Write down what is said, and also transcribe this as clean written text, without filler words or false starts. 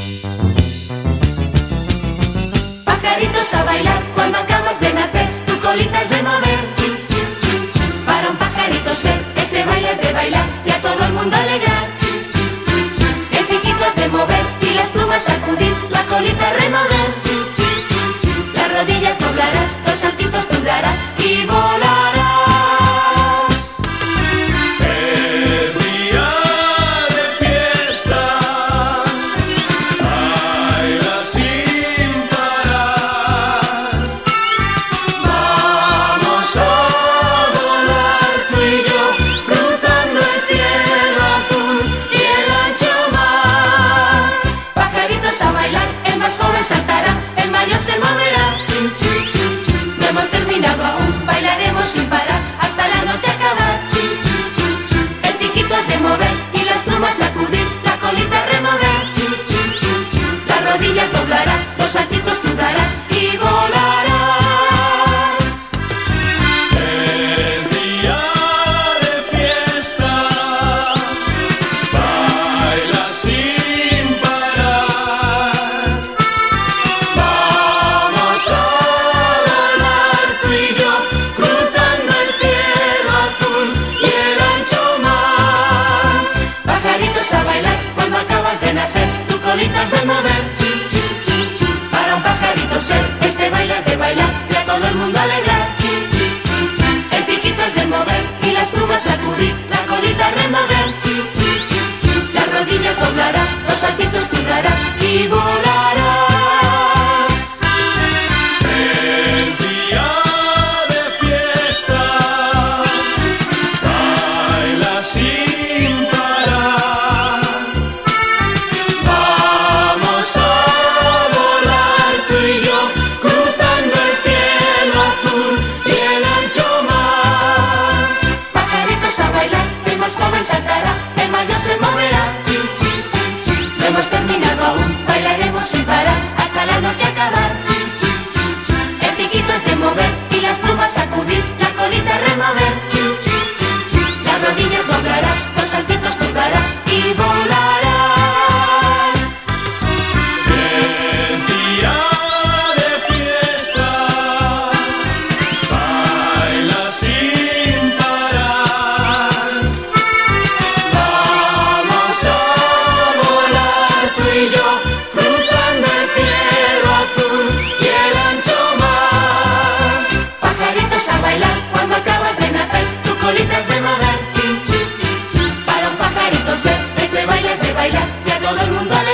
Pajaritos a bailar cuando acabas de nacer, tu colita es de mover, chi, chi, chi, chi. Para un pajarito ser, este baile es de bailar y a todo el mundo alegrar, chi, chi, chi, chi. El piquito es de mover y las plumas sacudir, la colita remover, chi, chi, chi, chi. Las rodillas doblarás, los saltitos tú darás y volarás. Saltará, el mayor se moverá, chin, chin, chin, chin. No hemos terminado aún, bailaremos sin parar hasta la noche acabar, chin, chin, chin, chin. El piquito es de mover y las plumas sacudir, la colita remover, chin, chin, chin, chin. Las rodillas doblarás, los saltitos tú darás y volarás. Es día de fiesta, baila sin parar. A bailar cuando acabas de nacer, tu colita es de mover, chin, chin, chin, chin. Para un pajarito ser, este baile es de bailar y a todo el mundo alegrar, chin, chin, chin, chin. El piquito es de mover y las plumas sacudir, la colita remover, chin, chin, chin, chin. Las rodillas doblarás, los saltitos tú darás y volarás. Es día de fiesta, baila sin parar. Joven saltará, el mayor se moverá, chin, chin, chin, chin. No hemos terminado aún, bailaremos sin parar hasta la noche acabar, chin, chin, chin, chin. El piquito es de mover y las plumas sacudir, la colita remover, chin, chin, chin, chin. Las rodillas doblarás, los saltitos tú darás y volarás. Es día de fiesta, baila sin parar. A bailar cuando acabas de nacer, tu colita es de mover, chin, chin, chin, chin. Para un pajarito ser, este baile es de bailar y a todo el mundo